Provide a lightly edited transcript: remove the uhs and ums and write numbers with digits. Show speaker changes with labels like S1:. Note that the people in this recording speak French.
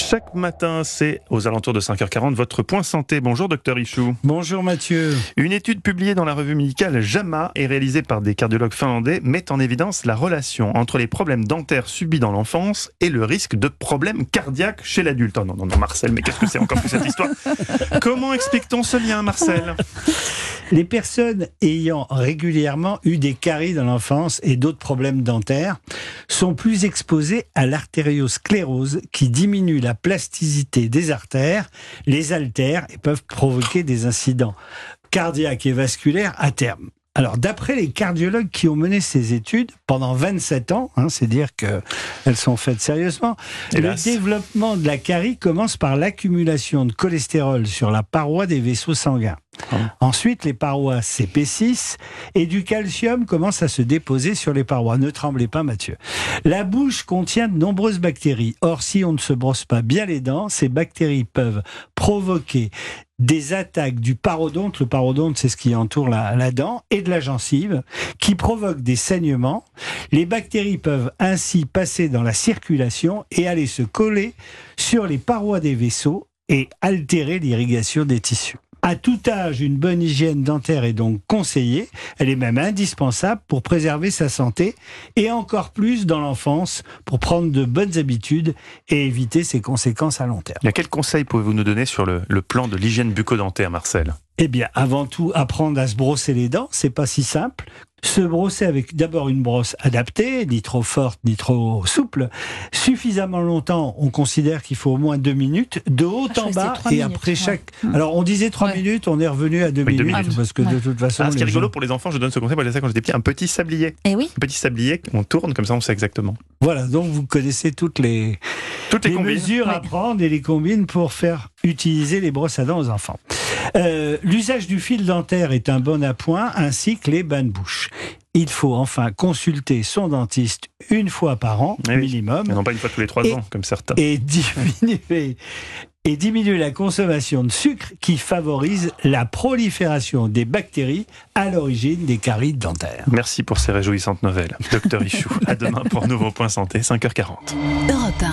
S1: Chaque matin, c'est aux alentours de 5h40, votre point santé. Bonjour docteur Ichou.
S2: Bonjour Mathieu.
S1: Une étude publiée dans la revue médicale JAMA et réalisée par des cardiologues finlandais met en évidence la relation entre les problèmes dentaires subis dans l'enfance et le risque de problèmes cardiaques chez l'adulte. Oh non, Marcel, mais qu'est-ce que c'est encore que cette histoire? Comment explique-t-on ce lien, Marcel?
S2: Les personnes ayant régulièrement eu des caries dans l'enfance et d'autres problèmes dentaires sont plus exposées à l'artériosclérose qui diminue la plasticité des artères, les altère et peuvent provoquer des incidents cardiaques et vasculaires à terme. Alors, d'après les cardiologues qui ont mené ces études pendant 27 ans, c'est dire qu'elles sont faites sérieusement,
S1: Hélas.
S2: Le développement de la carie commence par l'accumulation de cholestérol sur la paroi des vaisseaux sanguins. Ensuite, les parois s'épaississent et du calcium commence à se déposer sur les parois. Ne tremblez pas, Mathieu. La bouche contient de nombreuses bactéries. Or, si on ne se brosse pas bien les dents, ces bactéries peuvent provoquer des attaques du parodonte. Le parodonte, c'est ce qui entoure la dent, et de la gencive, qui provoquent des saignements. Les bactéries peuvent ainsi passer dans la circulation et aller se coller sur les parois des vaisseaux et altérer l'irrigation des tissus. À tout âge, une bonne hygiène dentaire est donc conseillée. Elle est même indispensable pour préserver sa santé et encore plus dans l'enfance pour prendre de bonnes habitudes et éviter ses conséquences à long terme.
S1: Et quels conseils pouvez-vous nous donner sur le plan de l'hygiène bucco-dentaire, Marcel?
S2: Eh bien, avant tout, apprendre à se brosser les dents, c'est pas si simple. Se brosser avec d'abord une brosse adaptée, ni trop forte, ni trop souple. Suffisamment longtemps, on considère qu'il faut au moins 2 minutes, de haut en bas, et après chaque... Alors, on disait 3 minutes, on est revenu à 2 minutes, parce que de toute façon...
S1: Ce qui est rigolo pour les enfants, je donne ce conseil, moi j'ai ça quand j'étais petit, un petit sablier.
S3: Eh oui.
S1: Un petit sablier, on tourne, comme ça on sait exactement.
S2: Voilà, donc vous connaissez toutes les mesures à prendre et les combines pour faire utiliser les brosses à dents aux enfants. L'usage du fil dentaire est un bon appoint, ainsi que les bains de bouche. Il faut enfin consulter son dentiste une fois par an, minimum.
S1: Et non pas une fois tous les 3 ans, comme certains.
S2: Et diminuer la consommation de sucre qui favorise la prolifération des bactéries à l'origine des caries dentaires.
S1: Merci pour ces réjouissantes nouvelles, docteur Ichou. À demain pour un nouveau point santé, 5h40.
S3: Europe 1.